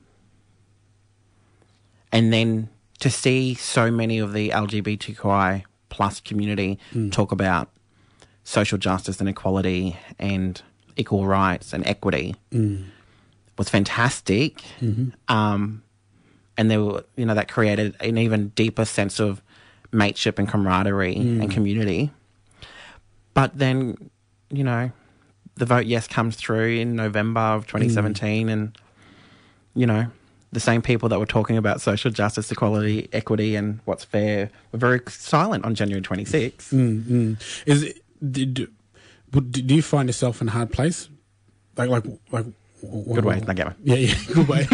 and then to see so many of the L G B T Q I plus community mm. talk about social justice and equality and equal rights and equity mm. was fantastic. Mm-hmm. Um, and there were, you know, that created an even deeper sense of mateship and camaraderie mm. and community. But then, you know, the Vote Yes comes through in November of twenty seventeen mm. and, you know, the same people that were talking about social justice, equality, equity and what's fair were very silent on January twenty-sixth. Mm-hmm. Is it, do, do, do you find yourself in a hard place? Like, like, like, Good way, I get it. Yeah, yeah, good way.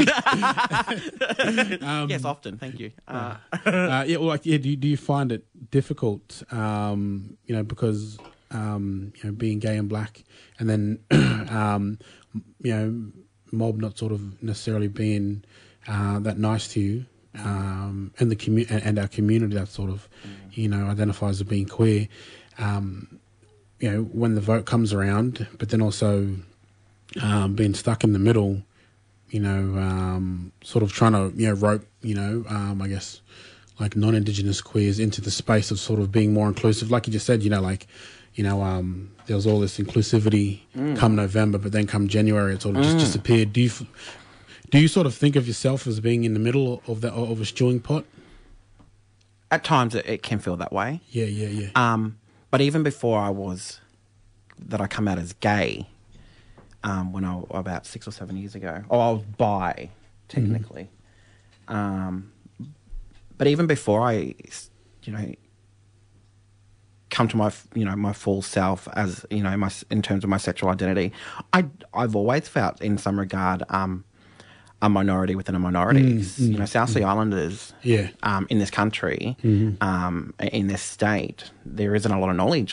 um, yes, often. Thank you. Uh, uh, yeah, well, like, yeah. Do you, do you find it difficult? Um, you know, because um, you know, being gay and black, and then um, you know, mob not sort of necessarily being uh, that nice to you, um, and the commu- and, and our community that sort of, you know, identifies as being queer. Um, you know, when the vote comes around, but then also. Um, being stuck in the middle, you know, um, sort of trying to, you know, rope, you know, um, I guess, like non-Indigenous queers into the space of sort of being more inclusive. Like you just said, you know, like, you know, um, there was all this inclusivity mm. come November, but then come January, it sort of mm. just disappeared. Do you, do you sort of think of yourself as being in the middle of that of a stewing pot? At times, it, it can feel that way. Yeah, yeah, yeah. Um, but even before I was, that I come out as gay. Um, when I was about six or seven years ago. Oh, I was bi, technically. Mm-hmm. Um, but even before I, you know, come to my, you know, my full self as, you know, my in terms of my sexual identity, I, I've always felt in some regard um, a minority within a minority. Mm-hmm. You know, South Sea mm-hmm. Islanders yeah. um, in this country, mm-hmm. um, in this state, there isn't a lot of knowledge of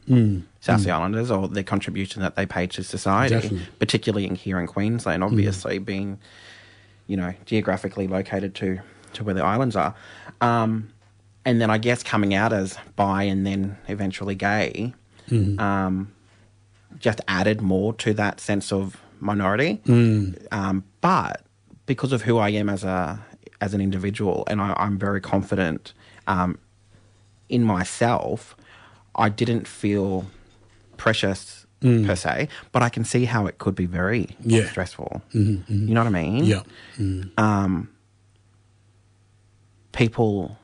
mm. South mm. Sea Islanders or their contribution that they pay to society, Definitely. particularly in here in Queensland, obviously mm. being, you know, geographically located to, to where the islands are. Um, and then I guess coming out as bi and then eventually gay mm. um, just added more to that sense of minority. Mm. Um, but because of who I am as a as an individual, and I, I'm very confident um, in myself, I didn't feel precious mm. per se, but I can see how it could be very yeah. stressful. Mm-hmm, mm-hmm. You know what I mean? Yeah. Mm. Um, people,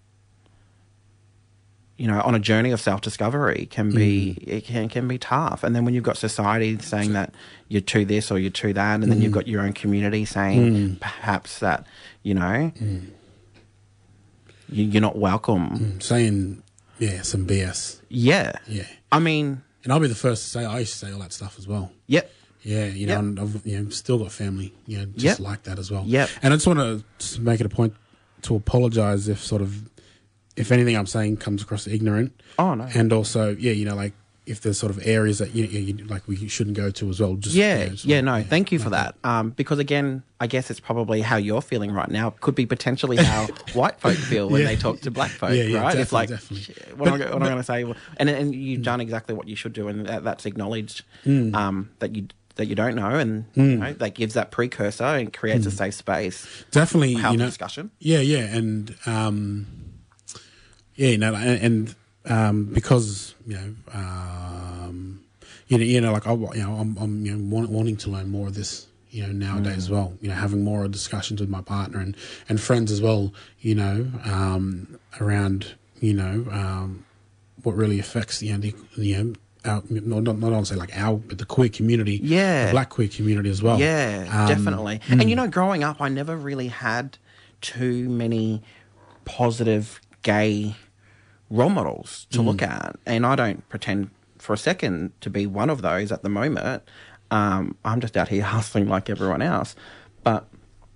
you know, on a journey of self-discovery can be mm. it can can be tough. And then when you've got society saying that you're to this or you're to that, and mm. then you've got your own community saying mm. perhaps that, you know, mm. you, you're not welcome. Mm. Saying, yeah, some B S. Yeah. Yeah. I mean... And I'll be the first to say, I used to say all that stuff as well. Yep. Yeah, you know, yep. and I've you know, still got family, you know, just yep. like that as well. Yep. And I just want to just make it a point to apologise if sort of, if anything I'm saying comes across ignorant. Oh, no. And also, yeah, you know, like, if there's sort of areas that, you, you, you like, we shouldn't go to as well. Just Yeah, you know, yeah, like, no, yeah, thank you like for that. Um, because, again, I guess it's probably how you're feeling right now. Could be potentially how white folk feel when Yeah. they talk to black folk, Yeah, yeah, right? It's like, definitely, shit, definitely. what, But- am I, what am I going to say? And, and you've done exactly what you should do, and that, that's acknowledged Mm. um, that you that you don't know, and you know, that gives that precursor and creates a safe space. Definitely, Help you know, discussion. Yeah, yeah, and um, yeah, you know, and, and um, because you know, um, you know, you know, like I, you know, I'm, I'm you know, want, wanting to learn more of this, you know, nowadays Mm. as well. You know, having more discussions with my partner and, and friends as well. You know, um, around you know um, what really affects you know the you know. Our, not not not to say like our, but the queer community, Yeah. the black queer community as well. Yeah, Um, definitely. And, you know, growing up, I never really had too many positive gay role models to look at. And I don't pretend for a second to be one of those at the moment. Um, I'm just out here hustling like everyone else. But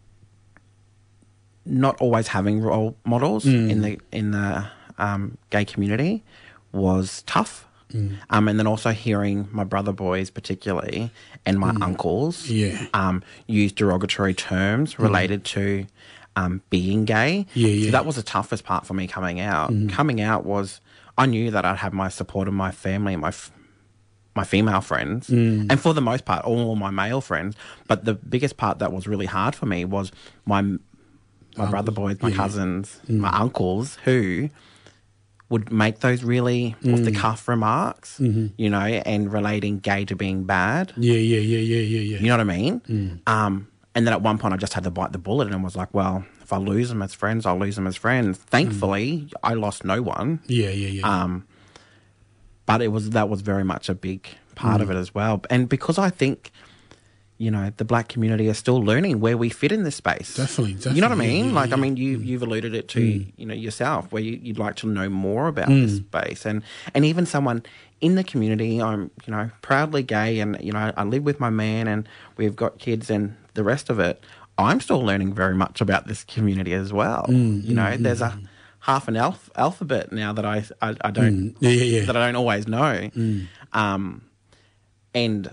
not always having role models in the in the um, gay community was tough. Mm. Um, and then also hearing my brother boys particularly and my mm. uncles Yeah. um, use derogatory terms related mm. to um, being gay. Yeah, yeah. So that was the toughest part for me coming out. Mm. Coming out was, I knew that I'd have my support of my family and my f- my female friends, mm. and for the most part, all my male friends. But the biggest part that was really hard for me was my my Uncle. brother boys, my Yeah. cousins, Mm. my uncles, who would make those really off-the-cuff remarks, Mm-hmm. you know, and relating gay to being bad. Yeah, yeah, yeah, yeah, yeah, yeah. You know what I mean? Mm. Um, and then at one point I just had to bite the bullet and was like, well, if I lose them as friends, I'll lose them as friends. Thankfully, mm. I lost no one. Yeah, yeah, yeah. Um, but it was that was very much a big part mm. of it as well. And because I think, you know, the black community are still learning where we fit in this space. Definitely, definitely. You know what I mean? Yeah, yeah, like, yeah. I mean, you, you've alluded it to, Mm. you know, yourself, where you, you'd like to know more about Mm. this space. And, and even someone in the community, I'm, you know, proudly gay and, you know, I live with my man and we've got kids and the rest of it. I'm still learning very much about this community as well. Mm, you know, mm, there's mm. a half an alph- alphabet now that I, I, I don't, Mm. Yeah, yeah, yeah. that I don't always know. Mm. Um, and...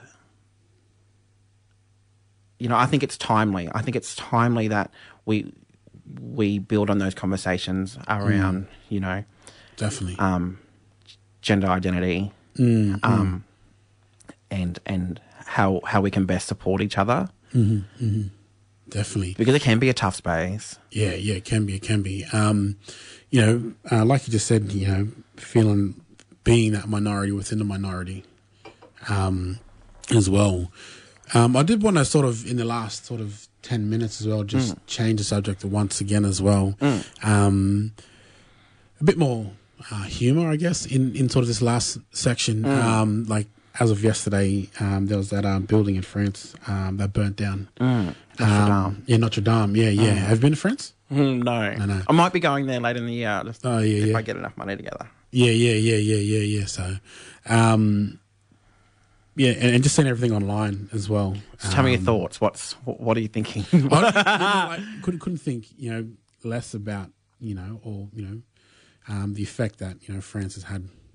You know, I think it's timely. I think it's timely that we we build on those conversations around, mm. you know, definitely um, gender identity, mm, um, mm. and and how how we can best support each other. Mm-hmm, mm-hmm. Definitely, because it can be a tough space. Yeah, yeah, it can be. It can be. Um, you know, uh, like you just said, you know, feeling being that minority within the minority, um, as well. Um, I did want to sort of, in the last sort of ten minutes as well, just mm. change the subject once again as well. Mm. Um, a bit more uh, humour, I guess, in, in sort of this last section. Mm. Um, like, as of yesterday, um, there was that um, building in France um, that burnt down. Mm. Notre um, Dame. Yeah, Notre Dame. Yeah, yeah. Mm. Have you been to France? Mm, no. no. No, I might be going there later in the year just oh, yeah, if yeah. I get enough money together. Yeah, yeah, yeah, yeah, yeah, yeah. So, um... yeah, and, and just seeing everything online as well. So tell me your Um, thoughts. What's what, what are you thinking? I, you know, like, couldn't couldn't think you know less about you know or you know um, the effect that you know France has had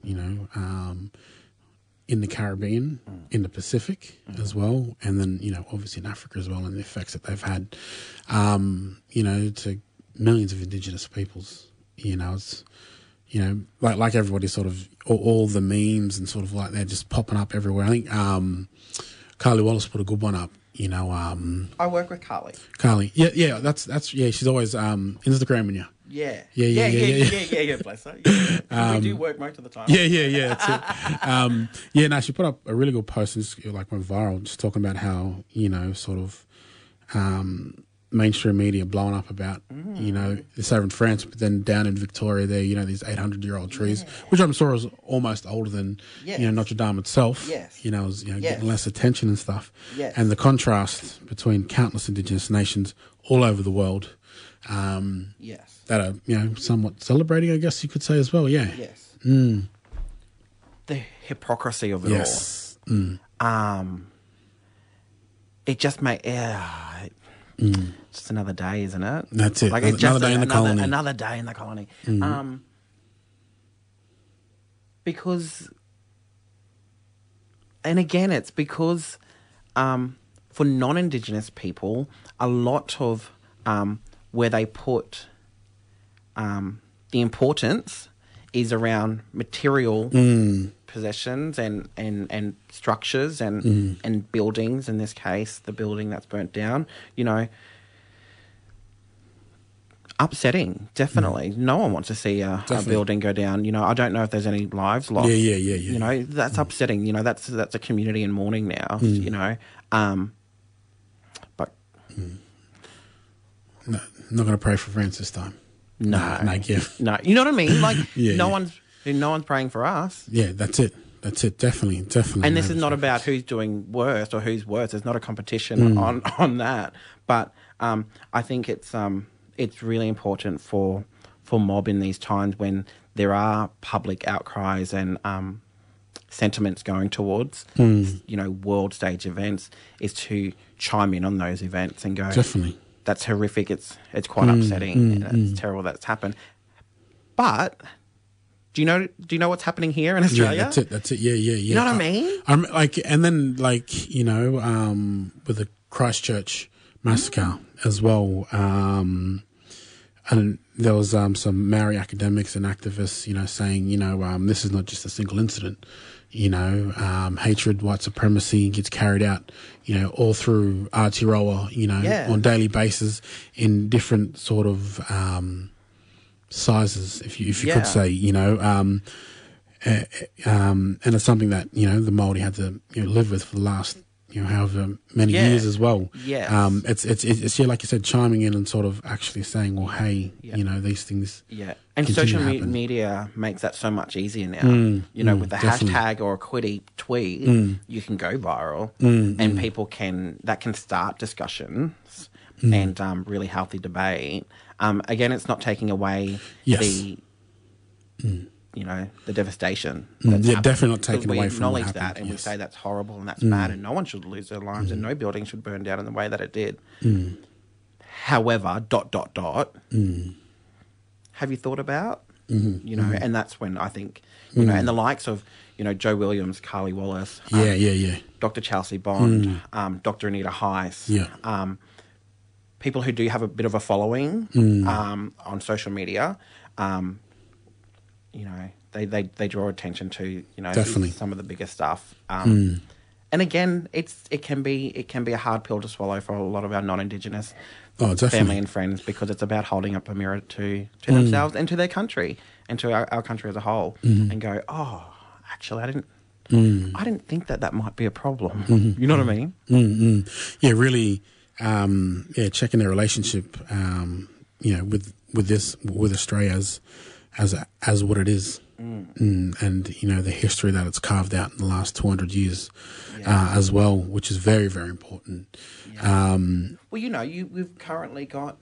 you know, um, in the Caribbean, in the Pacific as well, and then, you know, obviously in Africa as well, and the effects that they've had, um, you know, to millions of Indigenous peoples. You know, it's, you know, like like everybody sort of, all, all the memes and sort of like they're just popping up everywhere. I think um, Carly Wallace put a good one up, you know. Um, I work with Carly. Carly, yeah, yeah, that's, that's yeah, she's always um, Instagramming you. Yeah. Yeah, yeah, yeah, yeah, yeah, yeah, yeah, yeah, yeah, bless her. Yeah. Um, we do work most of the time. Yeah, yeah, yeah, that's it. um, yeah, no, she put up a really good post, and just, like, went viral, just talking about how, you know, sort of um, mainstream media blowing up about, mm. you know, this over in France, but then down in Victoria there, you know, these eight hundred year old trees, yeah. which I'm sure is almost older than, yes. you know, Notre Dame itself. Yes. You know, is, you know, yes. getting less attention and stuff. Yes. And the contrast between countless Indigenous nations all over the world. Um, yes. That are, you know, somewhat celebrating, I guess you could say as well, yeah. Yes. Mm. The hypocrisy of it yes. all. Mm. Um, it just made, yeah, mm. just another day, isn't it? That's it. Like another, it's just another day a, in the another, colony. Another day in the colony. Mm. Um, because, and again, it's because um, for non-Indigenous people, a lot of um, where they put um, the importance is around material mm. possessions and, and, and structures and mm. and buildings. In this case, the building that's burnt down, you know, upsetting, definitely. Mm. No one wants to see a, a building go down. You know, I don't know if there's any lives lost. Yeah, yeah, yeah, yeah. You know, that's mm. upsetting. You know, that's that's a community in mourning now, mm. you know. Um, but... Mm. No, I'm not going to pray for France this time. No. No, no, no. You know what I mean? Like, yeah, no yeah. one's no one's praying for us. Yeah, that's it. That's it. Definitely, definitely. And this is not about who's doing worse or who's worse. There's not a competition mm. on, on that. But um, I think it's um, it's really important for for mob in these times when there are public outcries and um, sentiments going towards, mm. you know, world stage events, is to chime in on those events and go, definitely. That's horrific. It's it's quite mm, upsetting. Mm, and it's mm. terrible that's happened. But do you know do you know what's happening here in Australia? Yeah, that's it. That's it. Yeah, yeah, yeah. You know what I mean? I'm like, and then like you know, um, with the Christchurch massacre mm. as well, um, and there was um, some Maori academics and activists, you know, saying, you know, um, this is not just a single incident. You know, um, hatred, white supremacy gets carried out, you know, all through Aotearoa, you know, yeah. on a daily basis in different sort of um, sizes, if you if you yeah. could say, you know, um, uh, um, and it's something that, you know, the Māori had to, you know, live with for the last, you know, however many yeah. years as well. Yes. Um, it's, it's, it's, yeah, like you said, chiming in and sort of actually saying, well, hey, yeah. you know, these things. Yeah. And social me- media makes that so much easier now. Mm, you know, mm, with the definitely. hashtag or a quitty tweet, mm. you can go viral mm, and mm. people can, that can start discussions mm. and um, really healthy debate. Um, again, it's not taking away yes. the, mm. you know, the devastation. Mm, That's yeah, happened. definitely not taken we away from what acknowledge happened. that and yes. we say that's horrible and that's mm. bad and no one should lose their lives mm. and no building should burn down in the way that it did. Mm. However, dot, dot, dot, mm. have you thought about, mm-hmm. you know, mm. and that's when I think, you mm. know, and the likes of, you know, Joe Williams, Carly Wallace. Yeah, um, yeah, yeah. Doctor Chelsea Bond, mm. um, Doctor Anita Heiss. Yeah. Um, people who do have a bit of a following mm. um, on social media, um, you know, they, they, they draw attention to, you know, Definitely. some of the bigger stuff. Um, mm. And again, it's it can be it can be a hard pill to swallow for a lot of our non-Indigenous oh, family and friends because it's about holding up a mirror to, to mm. themselves and to their country and to our, our country as a whole mm. and go, oh, actually, I didn't mm. I didn't think that that might be a problem. Mm-hmm. You know what I mean? Mm-hmm. Yeah, really. Um, yeah, checking their relationship. Um, you know, with with this with Australia as as as what it is. Mm. Mm, and, you know, the history that it's carved out in the last two hundred years yeah. uh, as well, which is very, very important. Yeah. Um, well, you know, you we've currently got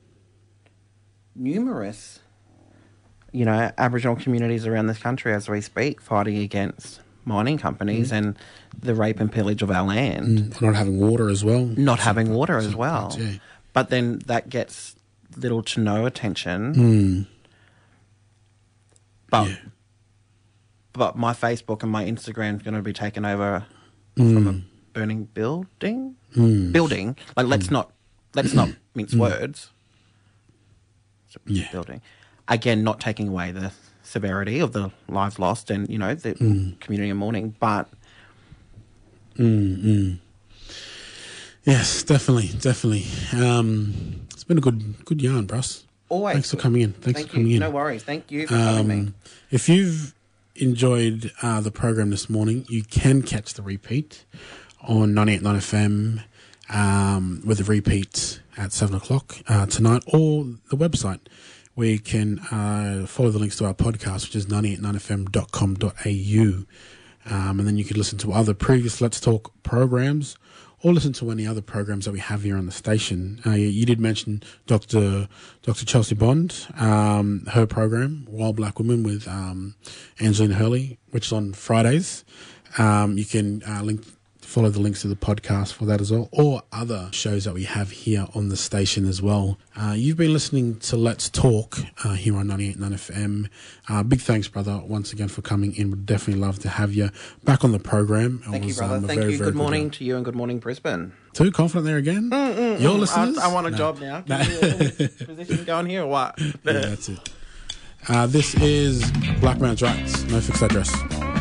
numerous, you know, Aboriginal communities around this country as we speak fighting against mining companies mm. and the rape and pillage of our land. Mm, not having water as well. Not having water as well. Parts, yeah. But then that gets little to no attention. Mm. But yeah. but my Facebook and my Instagram is going to be taken over mm. from a burning building. Mm. Building, like let's mm. not let's not mince mm. words. Yeah. Building, again, not taking away the severity of the lives lost and you know the mm. community in mourning, but mm, mm. yes, definitely, definitely. Um, it's been a good good yarn, Bruss. Always. Thanks for coming in. Thanks Thank for coming you. in. No worries. Thank you for um, having me. If you've enjoyed uh, the program this morning, you can catch the repeat on ninety-eight point nine F M um, with the repeat at seven o'clock uh, tonight, or the website where you can uh, follow the links to our podcast, which is ninety-eight nine f m dot com dot a u. Um, and then you can listen to other previous Let's Talk programs or listen to any other programs that we have here on the station. Uh, you, you did mention Doctor Doctor Chelsea Bond, um, her program, Wild Black Women with um, Angelina Hurley, which is on Fridays. Um, you can uh, link follow the links to the podcast for that as well, or other shows that we have here on the station as well. Uh, you've been listening to Let's Talk uh, here on ninety-eight point nine F M. Uh, big thanks, brother, once again for coming in. Would definitely love to have you back on the program. Thank it was, you, brother. Um, Thank very, you. very Good morning good to you and good morning, Brisbane. Too confident there again? Mm, mm, Your mm. listeners? I, I want a no. job now. No. Position going here or what? Yeah, that's it. Uh, this is Black Man's Rights, No Fixed Address.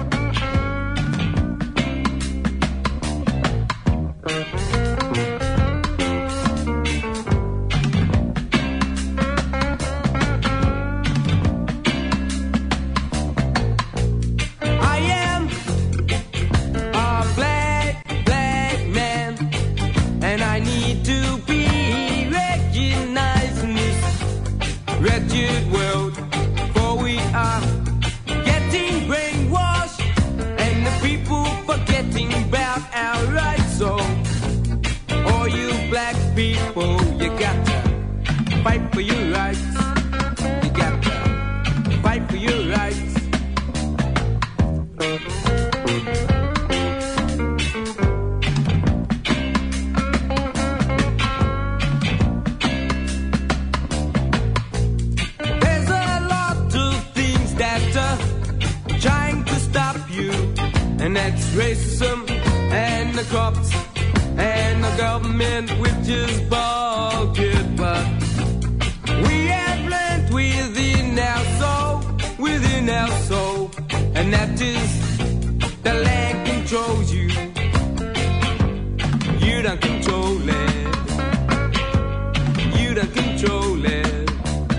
Fight for your rights. You got to fight for your rights. There's a lot of things that are trying to stop you, and that's racism and the cops and the government, which is bullshit, but we have learned within our soul, within our soul, and that is the land controls you. You don't control it. You don't control it.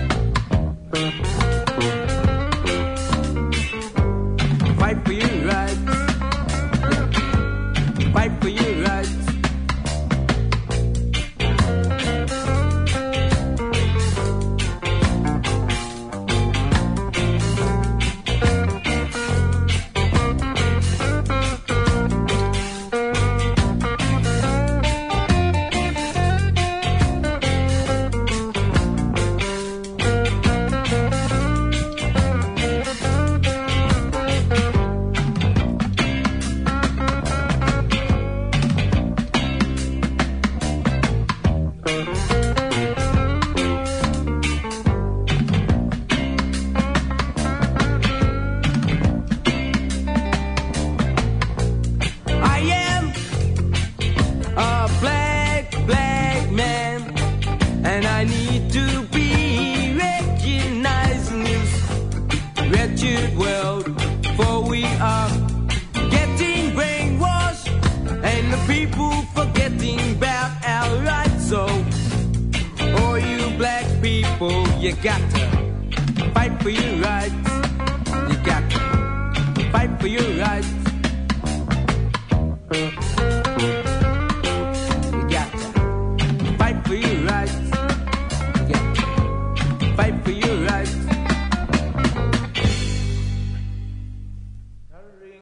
Fight for your rights. Fight for your rights. You got to fight for your rights. You got to fight for your rights.